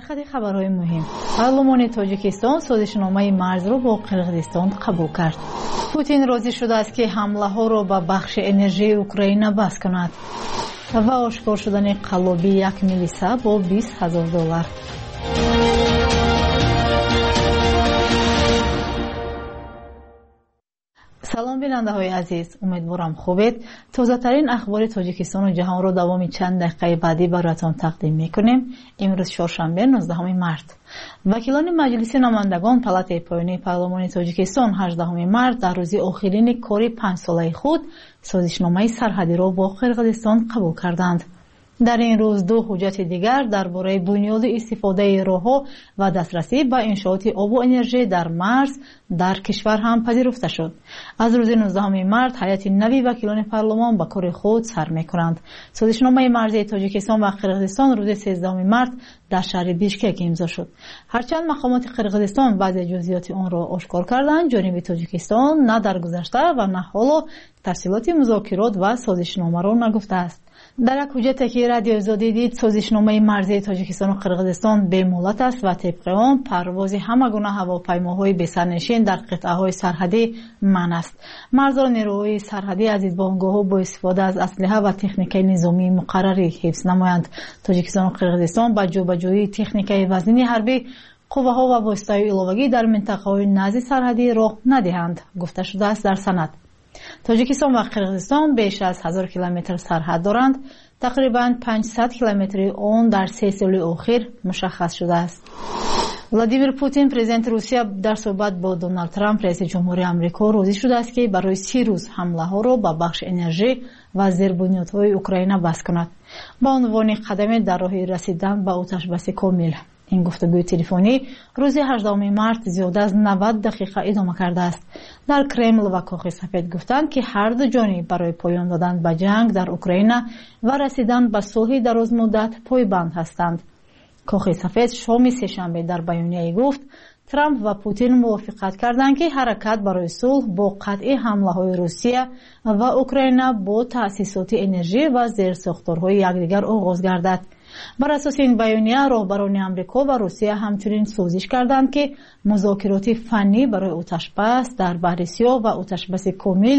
خط خبرهای مهم. پارلمان تاجیکستان سازشنامه مرز را با قرغیزستان قبول کرد. پوتین راضی شده است که حمله ها را به بخش انرژی اوکراین بس کند و آشکار شدن قلابی 1 میلیسه با $20,000. سلام بیننده های عزیز، امیدوارم خوبید. تازه ترین اخبار تاجیکستان و جهان رو دوام چند دقیقه بعدی براتون تقدیم میکنیم. امروز چهارشنبه 19 مارس. وکیلان مجلس نمایندگان پالاتای پایانی پارلمان تاجیکستان 18 مارس در روز آخرین کاری 5 ساله خود سازشنامه سرحدی را با قرغیزستان قبول کردند. در این روز دو حجت دیگر درباره بنیاد استفاده راه‌ها و دسترسی به انشاءات آب و انرژی در مرز در کشور هم پذیرفته شد. از روز 19 مارس هیئت نوی وکیلان پارلمان به کار خود سر می‌کنند. سازشنامه مرزی تاجیکستان و قرغیزستان روز 13 مارس در شهر بیشکک امضا شد. هرچند مقامات قرغیزستان بعضی جزئیات آن را آشکار کردند، جانب تاجیکستان نه در گذشته و نه حالا تفصیلات مذاکرات و سازشنامه را نگفته است. در یک حجت که رادیو آزادی دید، سازشنامه مرزی تاجیکستان و قرغیزستان به مهلت است و طبق آن پرواز همه گونه هواپیماهای بسرنشین در قطعه‌های سرحدی منع است. مرزها نیروهای سرحدی از ایستگاه‌ها با استفاده از اسلحه و تکنیک نظامی مقرری حفظ نمایند. تاجیکستان و قرغیزستان با جابجایی تکنیک وزنی حربی قوه‌ها و واسطه‌های علاوه‌ای در منطقه‌های نزدیک سرحدی راه ندهند، گفته شده است در سند. تاجیکستان و قرغیزستان بیش از 1000 کیلومتر سرحد دارند. تقریباً 500 کیلومتر آن در 3 سال اخیر مشخص شده است. ولادیمیر پوتین پرزیدنت روسیه در صحبت با دونالد ترامپ رئیس جمهوری آمریکا راضی شده است که برای 30 روز حمله ها را به بخش انرژی و زیربنیادهای اوکراین بس کند با عنوان قدم در راه رسیدن به آتش بس کامل. این گفتگوی تلفنی روز 18 مارس زیاده از 90 دقیقه ادامه کرده است. در کرمل و کاخ سفید گفتند که هر دو جانب برای پایان دادن به جنگ در اوکراین و رسیدن به صلح دراز مدت پایبند هستند. کاخ سفید شام سه‌شنبه در بیانیه گفت ترامپ و پوتین موافقت کردند که حرکت برای صلح با قطع حمله‌های روسیه و اوکراین با تأسیسات انرژی و زیرساختارهای یکدیگر آغاز گردد. بر اساس این بیانیه رهبران آمریکا و روسیه همچنین سازش کردند که مذاکرات فنی برای آتش‌بس در بحر سیاه و آتش‌بس کامل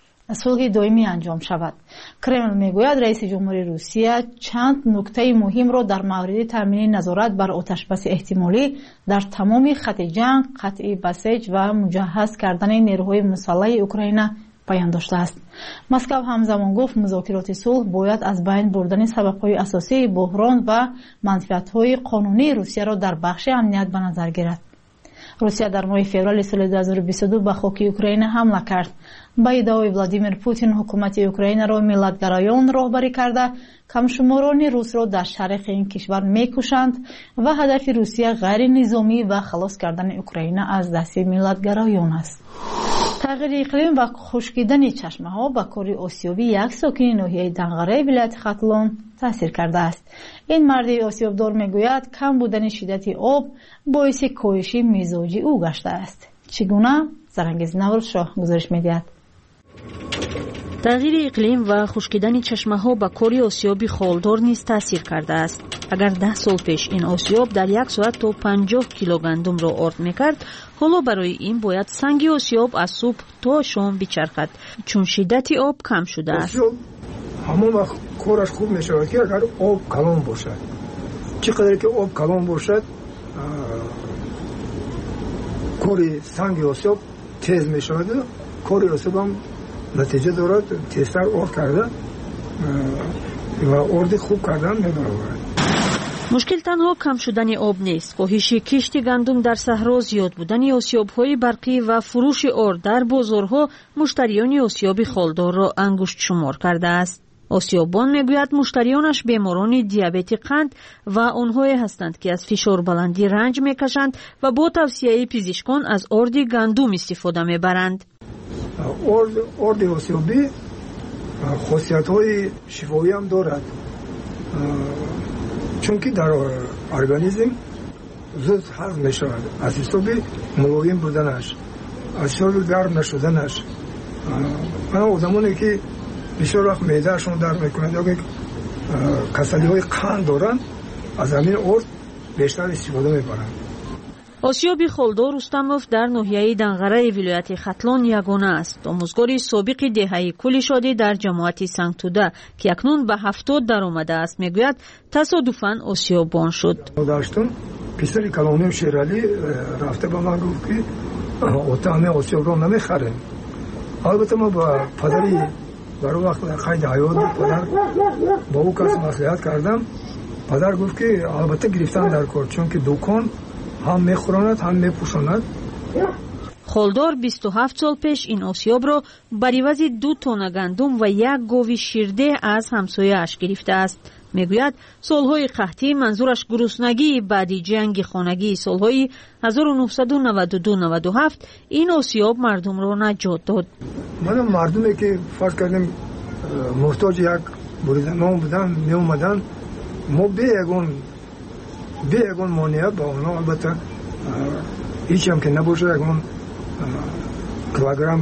صلح دائمی انجام شود. کرمل میگوید رئیس جمهوری روسیه چند نکته مهم را در مورد تامین نظارت بر آتش‌بس احتمالی در تمام خط جنگ، قطع بسیج و مجهز کردن نیروهای مسلح اوکراین بیان داشته است. مسکو همزمان گفت مذاکرات صلح باید از بین بردن سبب‌های اساسی بحران و منفعت‌های قانونی روسیه را در بخش امنیت به نظر گیرد. روسیه در ماه فوریه سال 2022 به خاک اوکراین حمله کرد. با ادعای ولادیمیر پوتین حکومت اوکراین را ملت‌گرایان راهبری کرده کمشماران روس را در شرق این کشور می‌کشند و هدف روسیه غیر نظامی و خلاص کردن اوکراین از دست ملت‌گرایان است. تغییر اقلیم و خشکیدن چشمه‌ها به کار آسیابی یک ساکن ناحیه دنقره ولایت ختلان تاثیر کرده است. این مرد آسیابدار میگوید کم بودن شدت آب باعث کاهش مزاج او گشته است. چگونه؟ زرنگیز نورشاه گزارش می‌دهد. تغییر اقلیم و خشکیدن چشمه‌ها به کار آسیاب خالدار نیز تاثیر کرده است. اگر 10 سال پیش این آسیاب در یک ساعت تا 50 کیلو گندم را آرد می‌کرد، حالا برای این باید سنگ آسیاب از صبح تا شام بچرخد چون شدت آب کم شده است. همون وقت کارش خوب می‌شود که اگر آب کلان باشد. چقدر که آب کلان باشد، کار سنگ آسیاب تیز می‌شود. کار آسیاب هم نتیجه دارد، تیزتر آرد کرده و آرد خوب کردن می‌برد. مشکل تنها کم شدن آب نیست. کاهش کشت گندم در صحرا، زیاد بودن آسیاب‌های برقی و فروش آرد در بازارها مشتریان آسیاب خالدار را انگشت شمار کرده است. آسیابان میگوید مشتریانش بیماران دیابت قند و آنهایی هستند که از فشار بلندی رنج میکشند و با توصیه پزشکان از آرد گندم استفاده میبرند. آرد آسیابی خاصیت‌های شفایی هم دارد، چون که در ارگانیسم زود هضم میشود. از حساب ملایم بودنش، از حساب گرم نشدنش. آدمانی که بسیار وقت معدهشون درد میکنند یا که کسلی‌های قند دارند، از همین آرد بیشتر استفاده میبرند. осиёби холдор рустамов дар ноҳияи данғараи вилояти хатлон ягона аст. омӯзгори собиқи деҳаи кулишодӣ дар ҷамоати сангтуда ки акнун ба 70 даромадааст мегӯяд тасодуфан осиёбон шуд. даштум писари калонем шералӣ рафта ба ман гуфт ки ота ҳамаи осиёбро намехарем. албатта мо ба падари баро вақт қайди ҳаёт буд, падар ба ӯ кас маслиҳат кардам. падар гуфт ки албатта гирифтан дар кор, чунки дукон ҳам мехӯронад, ҳам мепӯшонад. холдор 27 сол пеш ин осиёбро бар ивази 2 тонна гандум ва 1 гови ширдеҳ аз ҳамсояаш гирифтааст. мегӯяд солҳои қаҳтӣ манзураш гуруснагии баъди ҷанги хонагии солҳои 1992-97 ин осиёб мардумро наҷот дод. мана мардуме ки фарз кардем муҳтоҷи як буриданон будан меомадан, мо бе ягон монеа ба онҳо албатта ҳечам ки набоша ягон килограмм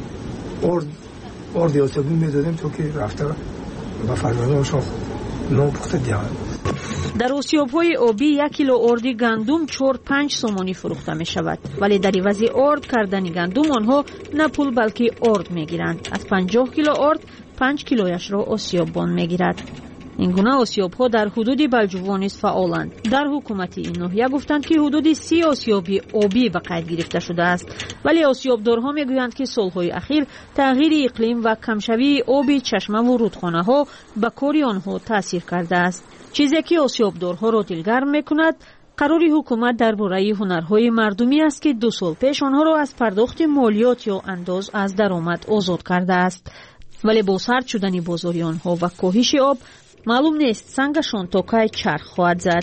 орди осиёбӣ медодем, то ки рафта ба фарзандонашон нон пухта диҳанд. дар осиёбҳои обӣ 1 кило орди гандум 4-5 сомонӣ фурӯхта мешавад, вале дар ивази орд кардани гандум онҳо на пул балки орд мегиранд. аз 50 кило орд 5 килояшро осиёббон мегирад. ин гуна осиёбҳо дар ҳудуди балҷувон низ фаъоланд. дар ҳукумати ин ноҳия гуфтанд ки ҳудуди 30 осиёби обӣ ба қайд гирифта шудааст, вале осиёбдорҳо мегӯянд ки солҳои ахир тағйири иқлим ва камшавии оби чашмаву рудхонаҳо ба кори онҳо таъсир кардааст. чизе ки осиёбдорҳоро дилгарм мекунад, қарори ҳукумат дар бораи ҳунарҳои мардумӣ аст ки 2 сол пеш онҳоро аз пардохти молиёт ё андоз аз даромад озод кардааст. вале бо сард шудани бозори онҳо ва коҳиши об маълум нест сангашон то кай чарх хоҳад зад.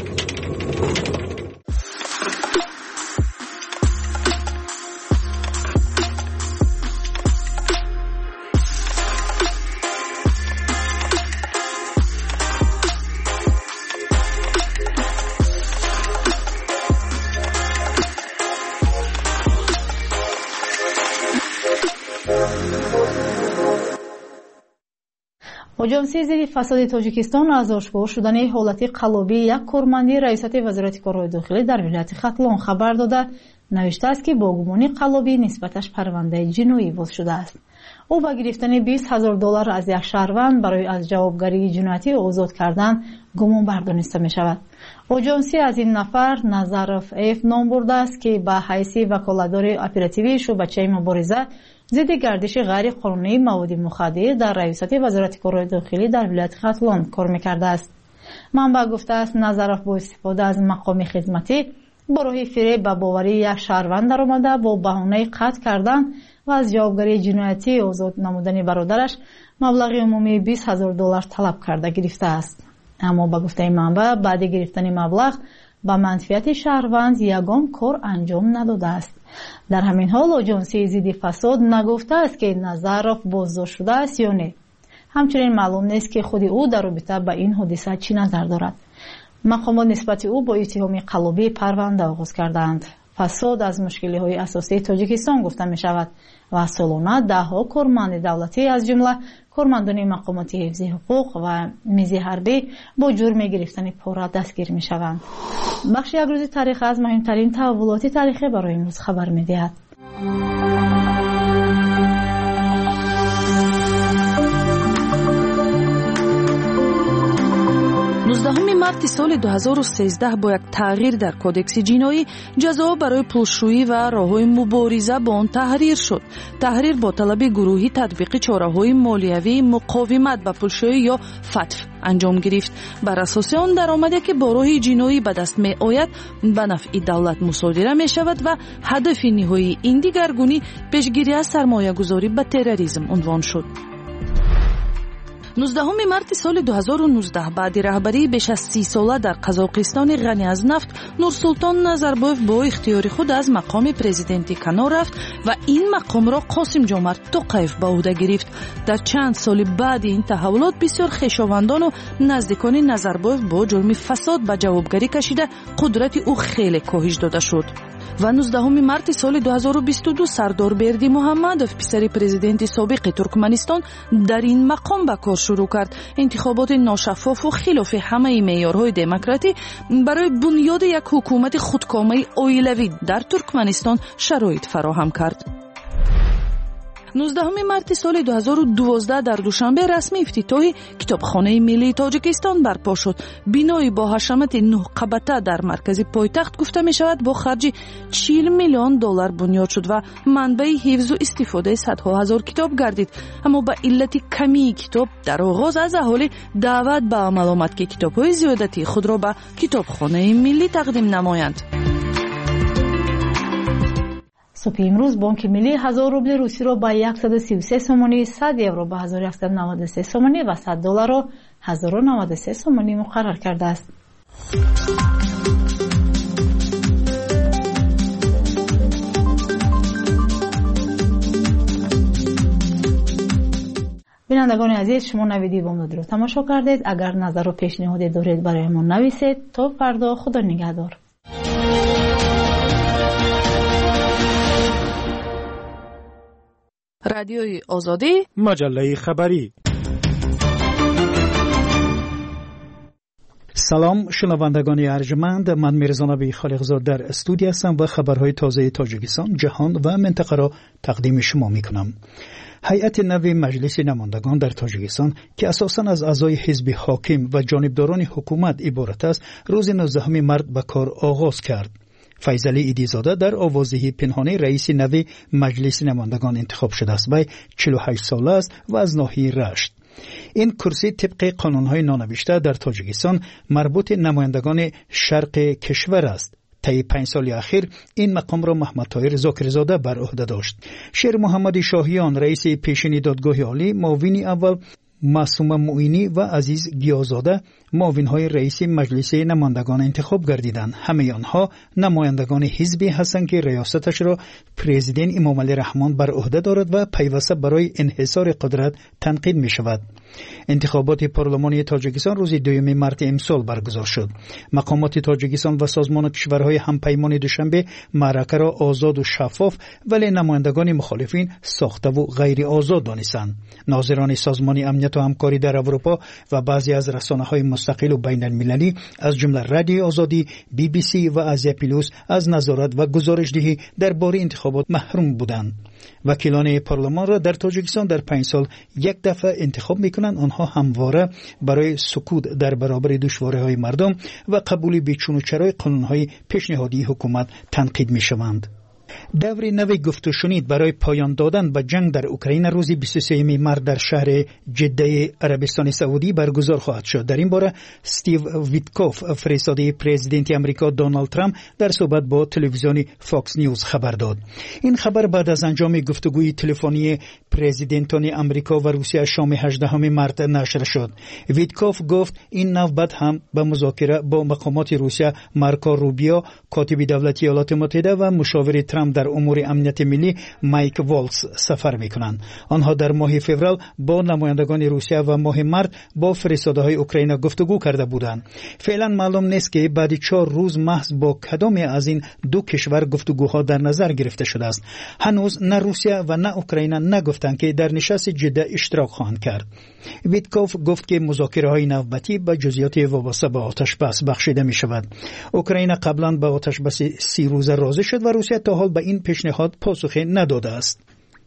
ҳуҷумси зидди фасоди тоҷикистон аз ошкор шудани ҳолати қаллобии як корманди раисати вазорати корҳои дохилӣ дар вилояти хатлон хабар дода навиштааст ки бо гумони қаллобӣ нисбаташ парвандаи ҷиноӣ боз шудааст. ӯ ба гирифтани $20,000 аз як шаҳрванд барои аз ҷавобгарии ҷиноятӣ озод кардан гумонбар дониста мешавад. ҳуҷумси аз ин нафар Назаров Ф ном бурдааст ки ба ҳайси ваколатдори оперативии шӯъбачаи мубориза зидди гардиши ғайриқонунии маводи мухаддир дар раисати вазорати корҳои дохилӣ дар вилояти хатлон кор мекардааст. манбаъ гуфтааст Назаров бо истифода аз мақоми хизматӣ бо роҳи фиреб ба боварии як шаҳрванд даромада бо баҳонаи қатъ кардан ва аз ҷавобгарии ҷиноятӣ озод намудани бародараш маблағи умумии $20,000 талаб карда гирифтааст. аммо ба гуфтаи манбаъ баъди гирифтани маблағ ба манфиати шаҳрванд ягон кор анҷом надодааст. дар ҳамин ҳол оҷонсии зидди фасод нагуфтааст ки Назаров боздошт шудааст ё не. ҳамчунин маълум нест ки худи ӯ дар робита ба ин ҳодиса чӣ назар дорад. мақомот нисбати ӯ бо иттиҳоми қаллобӣ парванда оғоз кардаанд. фасод аз мушкилиҳои асосии тоҷикистон гуфта мешавад ва солона даҳҳо корманди давлатӣ аз ҷумла кормандони мақомоти ҳифзи ҳуқуқ ва мизи ҳарбӣ бо ҷурми гирифтани пора дастгир мешаванд. бахши якрӯзи таърих аз муҳимтарин таҳввулоти таърихӣ барои имрӯз хабар медиҳад. 19 марти соли 2013 бо як тағйир дар кодекси ҷиноӣ ҷазо барои пулшӯӣ ва роҳҳои мубориза бо он таҳрир шуд. таҳрир бо талаби гурӯҳӣ татбиқи чораҳои молиявии муқовимат ба пулшӯӣ ё фатв анҷом гирифт. бар асоси он даромаде ки бо роҳи ҷиноӣ ба даст меояд ба нафъи давлат мусодира мешавад ва ҳадафи ниҳоии ин дигаргунӣ пешгирӣ аз сармоягузорӣ ба терроризм унвон шуд. 19 марти соли 2019 баъди раҳбарии беш аз 30 сола дар Қазоқистони ғани аз нафт Нурсултон Назарбоев бо ихтиёри худ аз мақоми президентӣ канор рафт ва ин мақомро Қосимҷомарт Тоқаев ба ӯҳда гирифт. дар чанд соли баъди ин таҳаввулот бисёр хешовандону наздикони Назарбоев бо ҷурми фасод ба ҷавобгарӣ кашида қудрати ӯ хеле коҳиш дода шуд. ва 19 марти соли 2022 Сардор Берди Муҳаммадов, писари президенти собиқи Туркманистон, дар ин мақом ба кор شروع کرد. انتخابات ناشفاف و خلاف همه معیارهای دموکراتی برای بنیاد یک حکومت خودکامه اویلوی در ترکمنستان شرایط فراهم کرد. 19 مارت سال 2012 در دوشنبه رسمی افتتاح کتابخانه ملی تاجیکستان برپا شد. بینایی با حشمت 9 قبته در مرکز پایتخت گفته می شود با خرج 40 میلیون دلار بنیاد شد و منبع حفظ و استفاده صدها هزار کتاب گردید. اما به علت کمی کتاب در آغاز از اهالی دعوت به عمل آمد که کتاب‌های زیادتی خود را به کتابخانه ملی تقدیم نمایند. صبح امروز بانک ملی 1000 روبل روسی را به 133 سومانی، 100 یورو به 1793 سومانی و 100 دلار را 1093 سومانی مقرر کرده است. بینندگان عزیز، شما نویدی بامداد رو تماشا کردید. اگر نظر و پیشنهادی دارید برای ما نویسید. تا فردا، خدا نگهدار. رادیوی آزادی، مجله خبری. سلام شنوندگان ارجمند، من میرزا نبی خالقزاد در استودیو هستم و خبرهای تازه تاجیکستان، جهان و منطقه را تقدیم شما میکنم. هیئت نو مجلس نمایندگان در تاجیکستان که اساساً از اعضای حزب حاکم و جانبداران حکومت عبارت است، روز 19 مارت به کار آغاز کرد. فیضعلی ایدیزاده در آوازهی پنهانی رئیس نو مجلس نمایندگان انتخاب شده است. وی 48 ساله است و از ناحیه رشت. این کرسی طبق قانون‌های نانوشته در تاجیکستان مربوط نمایندگان شرق کشور است. طی 5 سال اخیر این مقام را محمد طاهر زاکرزاده بر عهده داشت. شیر محمد شاهیان رئیس پیشین دادگاه عالی، معاون اول معصومه معینی و عزیز گیازاده معاون‌های رئیس مجلس نمایندگان انتخاب گردیدند. همه آنها نمایندگان حزبی هستند که ریاستش را پرزیدنت امام علی رحمان بر عهده دارد و پیوسته برای انحصار قدرت تنقید می شود. انتخابات پارلمانی تاجیکستان روز 2 مارت امسال برگزار شد. مقامات تاجیکستان و سازمان کشورهای همپیمان دوشنبه معرکه را آزاد و شفاف ولی نمایندگان مخالفین ساخته و غیر آزاد دانستند. ناظران سازمان امنیت و همکاری در اروپا و بعضی از رسانه‌های مستقل و بین المللی از جمله رادیو آزادی، BBC و آسیا پلوس از نظارت و گزارش‌دهی درباره انتخابات محروم بودند. وکیلان پارلمان را در تاجیکستان در 5 سال یک دفعه انتخاب می‌کنند. آنها همواره برای سکوت در برابر دشواری‌های مردم و قبول بیچون و چرای قانون‌های پیشنهادی حکومت تنقید می‌شوند. دور نو گفت و شنید برای پایان دادن به جنگ در اوکراین روز 23 مارت در شهر جده عربستان سعودی برگزار خواهد شد. در این باره استیو ویتکوف فرستاده پرزیدنت آمریکا دونالد ترامپ در صحبت با تلویزیون فاکس نیوز خبر داد. این خبر بعد از انجام گفتگوی تلفنی پرزیدنتان آمریکا و روسیه شام 18 مارت نشر شد. ویتکوف گفت این نوبت هم به مذاکره با مقامات روسیه مارکو روبیو، کاتب دولتی ایالات متحده و مشاور ترامپ در امور امنیت ملی مایک والتز سفر میکنند. آنها در ماه فوریه با نمایندگان روسیه و ماه مارت با فرستاده‌های اوکراین گفتگو کرده بودند. فعلا معلوم نیست که بعد 4 روز محض با کدام از این دو کشور گفتگوها در نظر گرفته شده است. هنوز نه روسیه و نه اوکراین نگفتند که در نشست جده اشتراک خواهند کرد. ویتکوف گفت که مذاکره‌های نوبتی به جزئیات وابسته به آتش‌بس بخشیده می‌شود. اوکراین قبلا به آتش‌بس 30 روزه راضی شد و روسیه تا حال به این پیشنهاد پاسخی نداده است.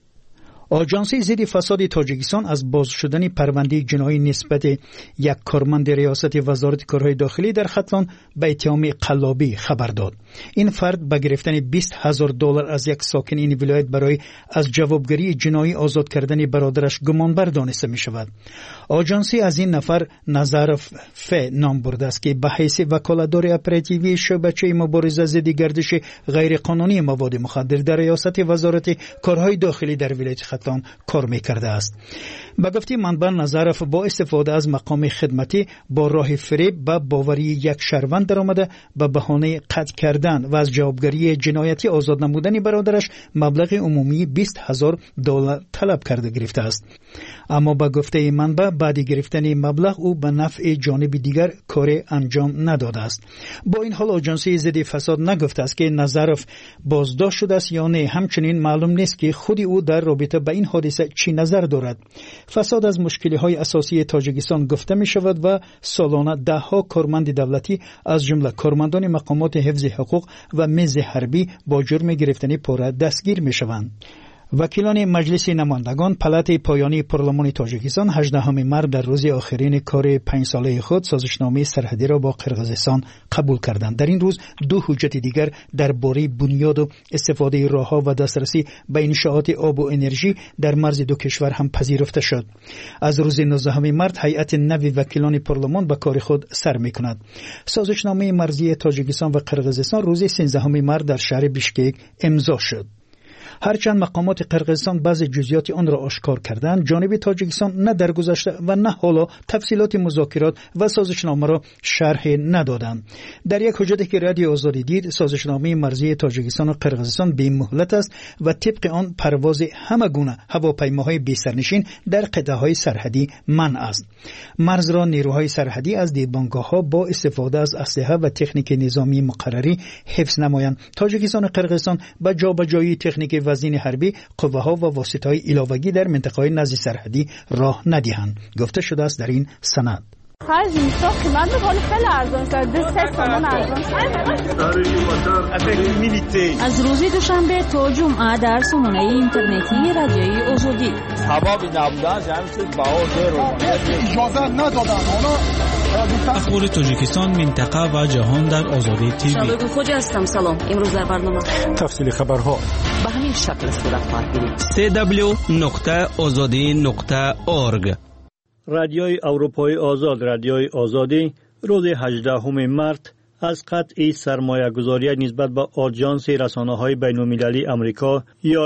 آژانس ضد فساد تاجیکستان از باز شدن پرونده جنایی نسبت یک کارمند ریاست وزارت کارهای داخلی در ختلان به اتهام قلابی خبر داد. این فرد به گرفتن $20,000 از یک ساکن این ولایت برای از جوابگری جنایی آزاد کردن برادرش گمانبر دانسته می شود. آژانس از این نفر نظرف ف نام برده است که به حیث وکالتدار اپراتیوی شبکه مبارزه ضد گردش غیر قانونی مواد مخدر در ریاست وزارت کارهای داخلی در ولایت ختلان کار می‌کرده است. به گفته منبع نظرف با استفاده از مقام خدمتی با راه فریب به باوری یک شهروند درآمده به بهانه قتل کردن و از جوابگری جنایتی آزاد نمودن برادرش مبلغ عمومی $20,000 طلب کرده گرفته است. اما به گفته منبع بعد گرفتن مبلغ او به نفع جانب دیگر کار انجام نداده است. با این حال آژانس ضد فساد نگفته است که نظرف بازداشت شده است یا نه. همچنین معلوم نیست که خود او در رابطه با به این حادثه چی نظر دارد. فساد از مشکل‌های اساسی تاجیکستان گفته می شود و سالانه ده‌ها کارمند دولتی از جمله کارمندان مقامات حفظ حقوق و میز حربی با جرم گرفتن پاره دستگیر می شوند. وکیلان مجلس نمایندگان پلات پایانی پارلمان تاجیکستان 18 مارس در روز آخرین کار 5 ساله خود سازشنامه سرحدی را با قرقیزستان قبول کردند. در این روز دو حجت دیگر درباره بنیاد و استفاده راهها و دسترسی به انشاءات آب و انرژی در مرز دو کشور هم پذیرفته شد. از روز 19 مارس هیئت نو وکیلان پارلمان به کار خود سر می‌کند. سازشنامه مرزی تاجیکستان و قرقیزستان روز 13 مارس در شهر بیشکک امضا شد. هرچند مقامات قرقیزستان بعض جزئیات آن را آشکار کردند، جانب تاجیکستان نه در گذشته و نه حالا تفصیلات مذاکرات و سازشنامه را شرح ندادند. در یک حجتی که رادیو آزادی دید، سازشنامه مرزی تاجیکستان و قرقیزستان بی مهلت است و طبق آن پرواز همه گونه هواپیماهای بی سرنشین در قطعه‌های سرحدی منع است. مرز را نیروهای سرحدی از دیدبانگاه‌ها با استفاده از اسلحه و تکنیک نظامی مقرری حفظ نمایند. تاجیکستان و قرقیزستان با جابجایی تکنیک وزین حربی قوه‌ها و واسطه‌های علاوه‌ای در منطقه‌های نزدیک سرحدی راه ندهند. گفته شده است در این سند. خرج میشه قیمت می‌کنه خیلی ارزان شده 3 تومان ارزان از روز دوشنبه تا جمعه در سامانه اینترنتی رادیوی آزادی ثوابی نبوده همین بهار اجازه ندادن. اخبار تاجیکستان، منطقه و جهان در آزادی تیوی. شباب خوج هستم. سلام. امروز در برنامه تفصیل خبرها به همین شکل صورت خواهد گرفت. www.azadi.org. رادیوی اروپای آزاد، رادیوی آزادی روز 18 مارس از قطع سرمایه‌گذاری نسبت به آژانس رسانه‌های بین‌المللی آمریکا یا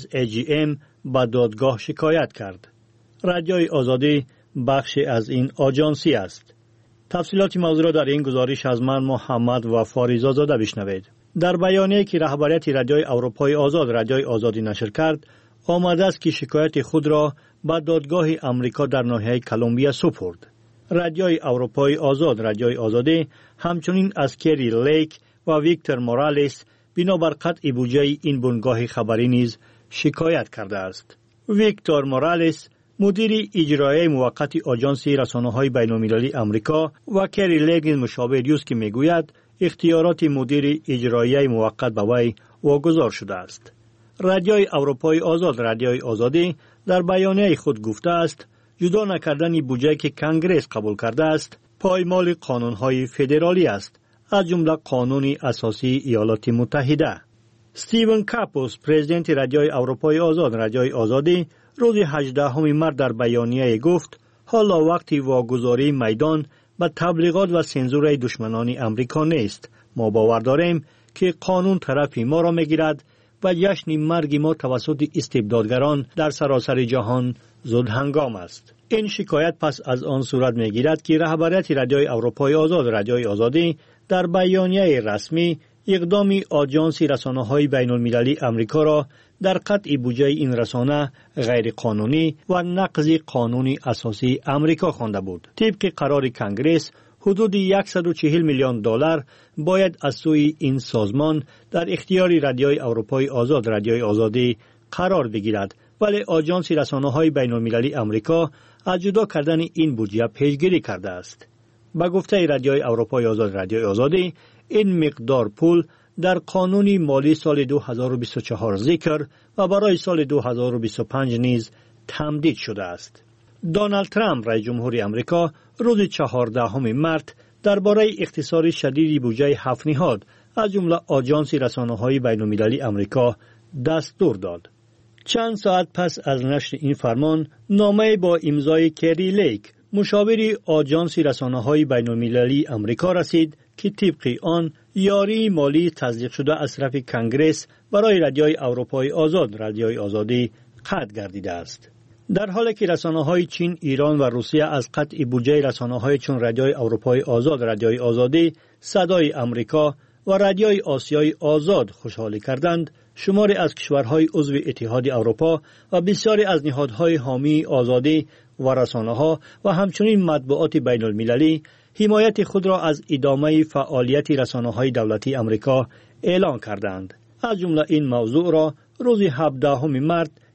USAGM به دادگاه شکایت کرد. رادیوی آزادی بخشی از این آژانسی است. تفصیلات موضوع را در این گزارش از من محمد و فاریزا زاده بشنوید. در بیانیه‌ای که رهبریت رادیوی اروپای آزاد، رادیوی آزادی نشر کرد، آمده است که شکایت خود را به دادگاه آمریکا در ناحیه کلمبیا سپرد. رادیوی اروپای آزاد، رادیوی آزادی همچنین از کری لیک و ویکتور مورالیس بنابر قطع بودجه این بنگاه خبری نیز شکایت کرده است. ویکتور مورالیس مدیر اجرایی موقت آژانس رسانه‌های بین‌المللی آمریکا و کری لیک مشاور است که میگوید اختیارات مدیر اجرایی موقت به وی واگذار شده است. رادیوی اروپای آزاد، رادیوی آزادی در بیانیه خود گفته است جدا نکردن بودجه که کنگرس قبول کرده است پایمال قانون‌های فدرالی است، از جمله قانون اساسی ایالات متحده. استیون کاپوس، پرزیدنت رادیوی اروپای آزاد، رادیوی آزادی روز 18 مارس در بیانیه گفت حالا وقتی واگذاری میدان به تبلیغات و سنزور دشمنان امریکا نیست. ما باور داریم که قانون طرف ما را میگیرد و جشن مرگ ما توسط استبدادگران در سراسر جهان زود هنگام است. این شکایت پس از آن صورت میگیرد که رهبریت رادیوی اروپای آزاد، رادیوی آزادی در بیانیه رسمی اقدام آژانس رسانه‌های بین‌المللی آمریکا را در قطع بودجه این رسانه غیر قانونی و نقض قانون اساسی آمریکا خوانده بود. طبق قرار کنگرس حدود 140 میلیون دلار باید از سوی این سازمان در اختیار رادیوی اروپای آزاد، رادیوی آزادی قرار بگیرد، ولی آژانس رسانه‌های بین‌المللی آمریکا از جدا کردن این بودجه پیشگیری کرده است. با گفته رادیوی اروپای آزاد، رادیوی آزادی این مقدار پول در قانون مالی سال 2024 ذکر و برای سال 2025 نیز تمدید شده است. دونالد ترامپ رئیس جمهور آمریکا روز 14 مارس درباره اختصار شدید بودجه 7 نهاد از جمله آژانس رسانه‌های بین‌المللی آمریکا دستور داد. چند ساعت پس از نشر این فرمان، نامه با امضای کری لیک، مشاور آژانس رسانه‌های بین‌المللی آمریکا رسید که طبق آن یاری مالی تصدیق شده از طرف کنگرس برای رادیوی اروپای آزاد، رادیوی آزادی قطع گردیده است. در حالی که رسانه‌های چین، ایران و روسیه از قطع بودجه رسانه‌های چون رادیوی اروپای آزاد، رادیوی آزادی، صدای آمریکا و رادیوی آسیای آزاد خوشحالی کردند، شماری از کشورهای عضو اتحاد اروپا و بسیاری از نهادهای حامی آزادی و رسانه‌ها و همچنین مطبوعات بین‌المللی حمایت خود را از ادامه فعالیت رسانه‌های دولتی آمریکا اعلان کردند. از جمله این موضوع را روز 17 مارس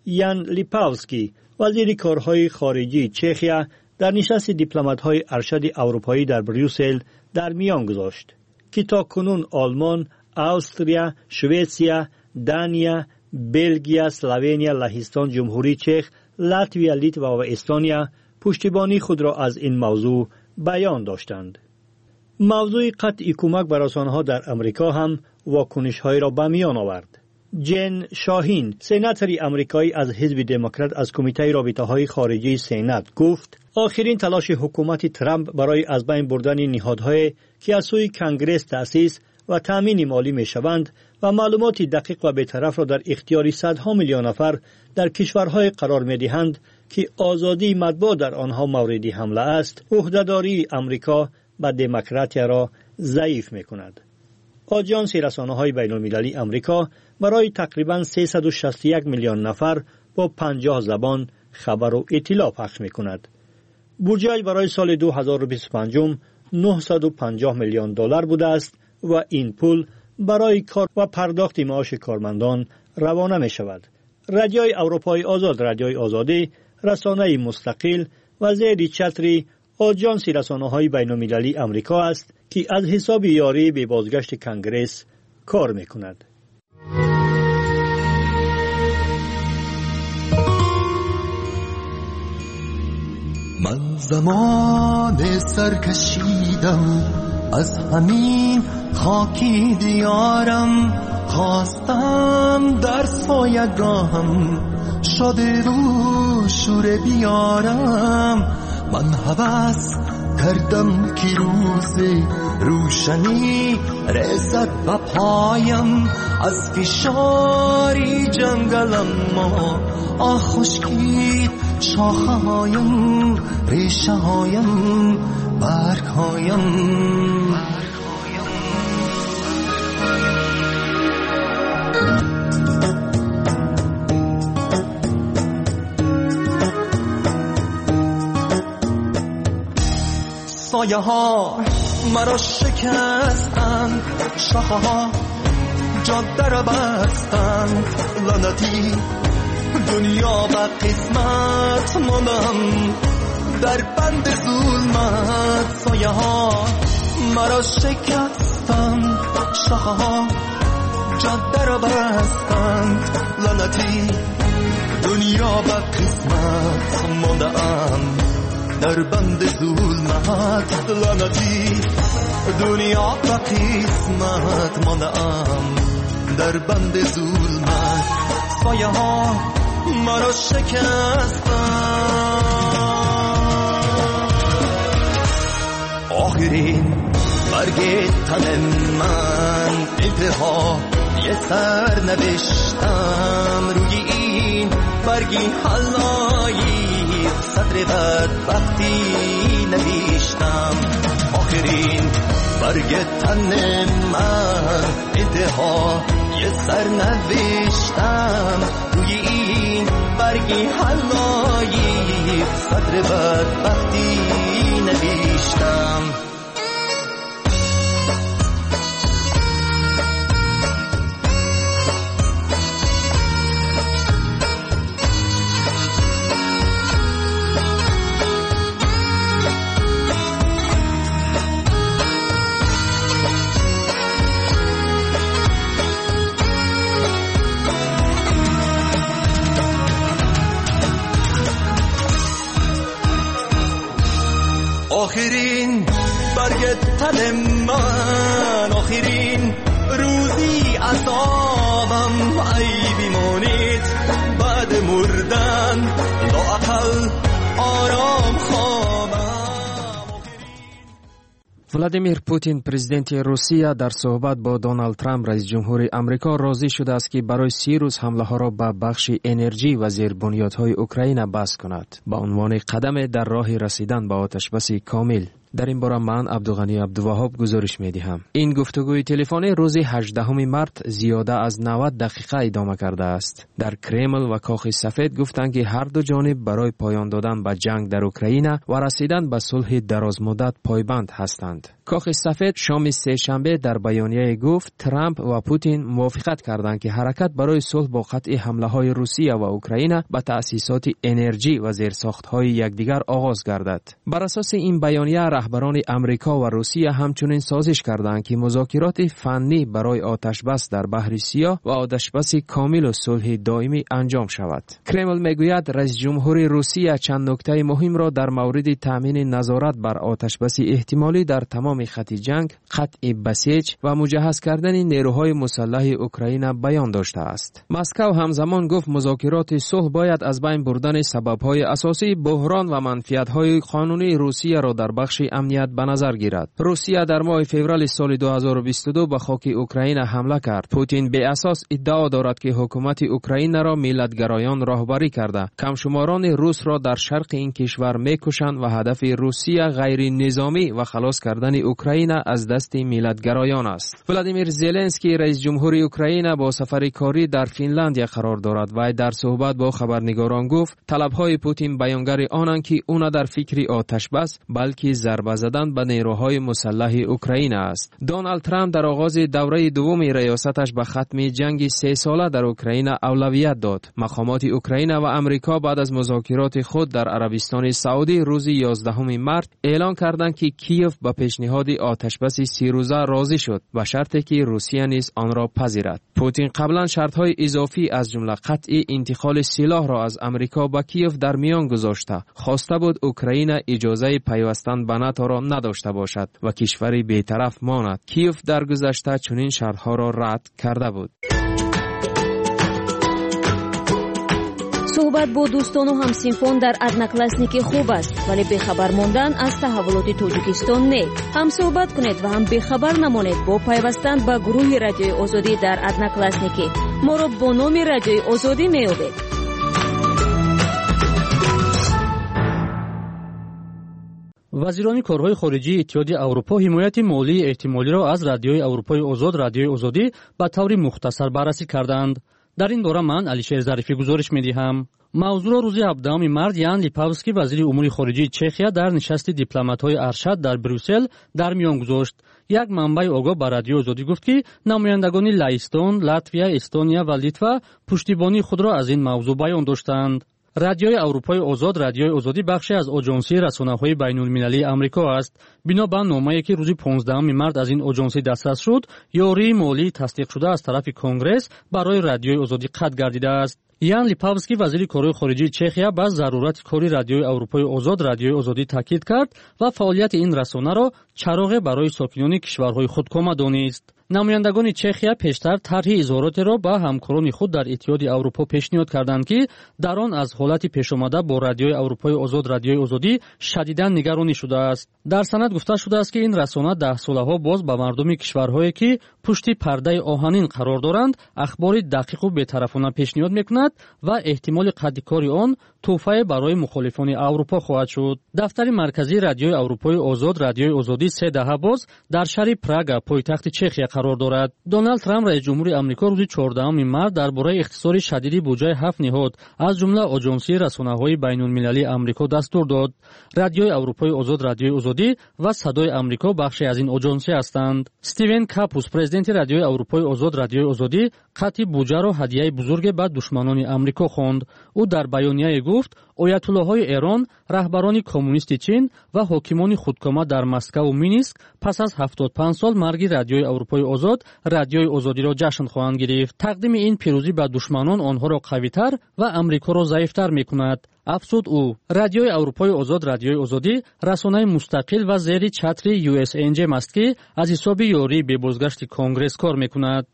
یان لیپاوسکی وزیر کارهای خارجی چخیا در نشست دیپلمات‌های ارشد اروپایی در بریوسل در میان گذاشت که تاکنون آلمان، استریا، سوئیسیا، دانیا، بلژیک، اسلوونیا، لهستان، جمهوری چک، لاتویا، لیتوا و استونیا پشتیبانی خود را از این موضوع بیان داشتند. موضوع قطع کمک به رسانه‌ها در امریکا هم واکنش‌های را به میان آورد. جن شاهین، سناتوری امریکایی از حزب دموکرات از کمیته رابطه‌های خارجی سنا گفت آخرین تلاش حکومت ترامپ برای از بین بردن نهادهایی که از سوی کنگره تأسیس و تامین مالی میشوند و معلومات دقیق و بی‌طرف را در اختیار صدها میلیون نفر در کشورهای قرار می‌دهند که آزادی مطبوعات در آنها مورد حمله است، عهده‌داری امریکا به دموکراتیا را ضعیف می‌کند. آژانس رسانه‌های بین‌المللی امریکا برای تقریباً 361 میلیون نفر با 50 زبان خبر و اطلاع پخش می‌کند. بودجه برای سال 2025 $950 میلیون بوده است و این پول برای کار و پرداخت معاش کارمندان روانه می شود. رادیوی اروپای آزاد، رادیوی آزادی، رسانه مستقل و زیر چتر آژانس رسانه‌های بین‌المللی امریکا است که از حساب یاری به بازگشت کنگره کار می کند. من زمان سرکشیدم از همین خاکی دیارم، خواستم در سایگاهم شده رو شوره بیارم. من هوس کردم که روز روشنی رسد به پایم، از فشاری جنگلم ما خشکید شاخه هایم، ریشه هایم، برگ هایم. سایه ها مرا شکستند، شاخه ها جاده را بستند، لعنتی دنیا به قسمت ماندم در بند ظلمت. سایه ها مرا شکستند، شاخه ها جاده را بستند، لعنتی دنیا به قسمت ماندم در بند ظلمت. لعنتی دنیا به قسمت ماندم در بند ظلمت. سایه ها مرا شکستند. آخرین برگ تن من انتها یه سر نوشتم، روی این برگی حلایی سطر بدبختی نوشتم. آخرین برگ تن من انتها یه سر نوشتم، روی این برگی حلایی سطر بدبختی نوشتم. آخرین برگ تن من، آخرین روزی عذابم، ای بیمانید بعد مردن لااقل آرام خوابم. ولادیمیر پوتین پرزیدنت روسیه در صحبت با دونالد ترامپ رئیس جمهور امریکا راضی شده است که برای 30 روز حمله ها را به بخش انرژی و زیربنیادهای اوکراین بس کند با عنوان قدم در راه رسیدن به آتشبس کامل. در این باره من عبدالغنی عبدالوهاب گزارش می‌دهم. این گفتگوی تلفنی روز 18 مارت زیاده از 90 دقیقه ادامه کرده است. در کرمل و کاخ سفید گفتند که هر دو جانب برای پایان دادن به جنگ در اوکراین و رسیدن به صلح درازمدت پایبند هستند. کاخ سفید شام سه‌شنبه در بیانیه گفت ترامپ و پوتین موافقت کردند که حرکت برای صلح با قطع حمله‌های روسیه و اوکراین به تأسیسات انرژی و زیرساخت‌های یکدیگر آغاز گردد. بر اساس این بیانیه رهبران امریکا و روسیه همچنین سازش کردند که مذاکرات فنی برای آتشبس در بحر سیاه و آتشبس کامل و صلح دائمی انجام شود. کرمل میگوید رئیس جمهور روسیه چند نکته مهم را در مورد تامین نظارت بر آتشبس احتمالی در تمام خط جنگ، قطع بسیج و مجهز کردن نیروهای مسلح اوکراین بیان داشته است. مسکو همزمان گفت مذاکرات صلح باید از بین بردن سبب‌های اساسی بحران و منفعت‌های قانونی روسیه را در بخش امنیت به نظر گیرد. روسیه در ماه فوریه سال 2022 به خاک اوکراین حمله کرد. پوتین به اساس ادعا دارد که حکومت اوکراین را ملت‌گرایان راهبری کرده. کمشماران روس را در شرق این کشور می‌کشند و هدف روسیه غیر نظامی و خلاص کردن اوکراین از دست ملت‌گرایان است. ولادیمیر زلنسکی رئیس جمهور اوکراین با سفر کاری در فنلاندیا قرار دارد و در صحبت با خبرنگاران گفت طلب‌های پوتین بیانگر آنند که او نه در فکر آتش بس بلکه ضربه زدن به نیروهای مسلح اوکراین است. دونالد ترامپ در آغاز دوره دوم ریاستش به ختم جنگ 3 ساله در اوکراین اولویت داد. مقامات اوکراین و امریکا بعد از مذاکرات خود در عربستان سعودی روز 11 مارس اعلان کردند که کیف به پیشنهاد آتشبس 3 روزه راضی شد و شرطی که روسیه نیز آن را پذیرد. پوتین قبلا شرط‌های اضافی از جمله قطع انتقال سلاح را از امریکا به کیف در میان گذاشته. خواسته بود اوکراین اجازه پیوستن به ناتو را نداشته باشد و کشوری بی‌طرف ماند. کیف در گذشته چنین شرط‌ها را رد کرده بود. صحبت با دوستان و همسینفان در ادناکلاسنیک خوب است، ولی بخبر ماندن از تحولات تاجیکستان نه. هم صحبت کنید و هم بخبر نمانید با پیوستن به گروه رادیوی آزادی در ادناکلاسنیک. ما را با نام رادیوی آزادی می‌یابید. وزیران کارهای خارجی اتحادیه اروپا حمایت مالی احتمالی را از رادیوی اروپای آزاد رادیوی آزادی به طور مختصر بررسی کردند. در این دوره من علیشیر ظریفی گزارش می‌دهم. موضوع را روز 17 مارس یان لیپاوسکی وزیر امور خارجه چخیا در نشست دیپلمات‌های ارشد در بروکسل در میان گذاشت. یک منبع آگاه به رادیو آزادی گفت که نمایندگان لهستان، لاتویا، استونیا و لیتوا پشتیبانی خود را از این موضوع بیان داشتند. رادیوی اروپای آزاد رادیوی آزادی بخشی از آژانسی رسانه‌های بین‌المللی آمریکا است. بنا به نامه‌ای که روز 15 مارس از این آژانسی دسترس شد، یاری مالی تصدیق شده از طرف کنگره برای رادیوی آزادی قطع گردیده است. یان لیپاوسکی وزیر کارهای خارجه چخیا با ضرورت کاری رادیوی اروپای آزاد رادیوی آزادی تاکید کرد و فعالیت این رسانه را چراغ برای ساکنان کشورهای خودکامه دانست. نمایندگان چخیا پیشتر طرح اظهارات را با همکاران خود در اتحادیه اروپا پیشنهاد کردند که در آن از حالت پیش آمده با رادیوی اروپای آزاد رادیوی آزادی شدیداً نگرانی شده است. در سند گفته شده است که این رسانه 10 ساله‌ها باز به مردم کشورهایی که پشت پرده آهنین قرار دارند اخبار دقیق و بی‌طرفانه پیشنهاد می‌کند و احتمال قطع کاری آن توفیه برای مخالفان اروپا خواهد شد. دفتر مرکزی رادیوی اروپای آزاد رادیوی آزادی 3 دهه باز در شهر پراگ پایتخت چخیا قرار دارد. دونالد ترامپ رئیس جمهور آمریکا روز 14 مارس درباره اختصار شدید بودجه 7 نهاد از جمله آژانسی رسانه‌های بین‌المللی آمریکا دستور داد. رادیوی اروپای آزاد رادیوی آزادی و صدای آمریکا بخشی از این آژانسی هستند. استیون کاپوس پرزیدنت رادیوی اروپای آزاد رادیوی آزادی قطع بودجه را هدیه بزرگ به دشمنان آمریکا خواند. او در بیانیه گفت آیت الله‌های ایران، رهبران کمونیست چین و حاکمان خودکامه در مسکو و مینسک پس از 75 سال مرگ رادیوی اروپای آزاد رادیوی آزادی را جشن خواهند گرفت. تقدیم این پیروزی به دشمنان آنها را قوی‌تر و آمریکا را ضعیف‌تر می‌کند. افزود او رادیوی اروپای آزاد رادیوی آزادی رسانه مستقل و زیر چتر USNJ است که از حساب یاری به بازگشت کنگره کار می‌کند.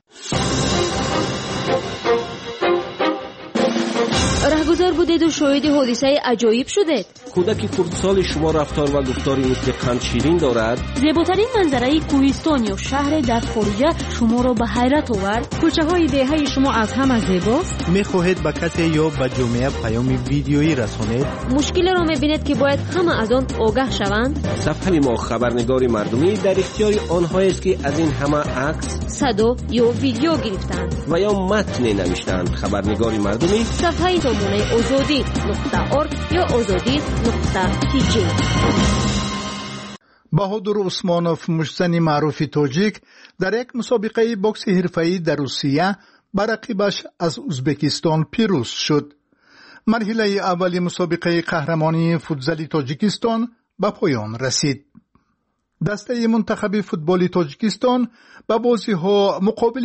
رهگذر بودید و شاهد حادثه عجایب شدید. کودک خردسال شما رفتار و گفتاری مثل قند شیرین دارد. زیباترین منظره کوهستان یا شهر در خارج شما را به حیرت آورد. کوچه های دهه شما از همه زیباست. میخواهید به کسی یا به جامعه پیام ویدیویی رسانید. مشکل را میبینید که باید همه از آن آگاه شوند. صفحه ما خبرنگار مردمی در اختیار آنها است که از این همه عکس، صدا یا ویدیو گرفتند و یا متن نوشتند. خبرنگار مردمی صفحه تامونه azadi.org یا azadi.tj. بهادر عثمانوف مشتزن معروف تاجیک در یک مسابقه بوکس حرفه‌ای در روسیه بر رقیبش از ازبکستان پیروز شد. مرحله اول مسابقه قهرمانی فوتزال تاجیکستان به پایان رسید. دسته منتخب فوتبال تاجیکستان به بازی‌ها مقابل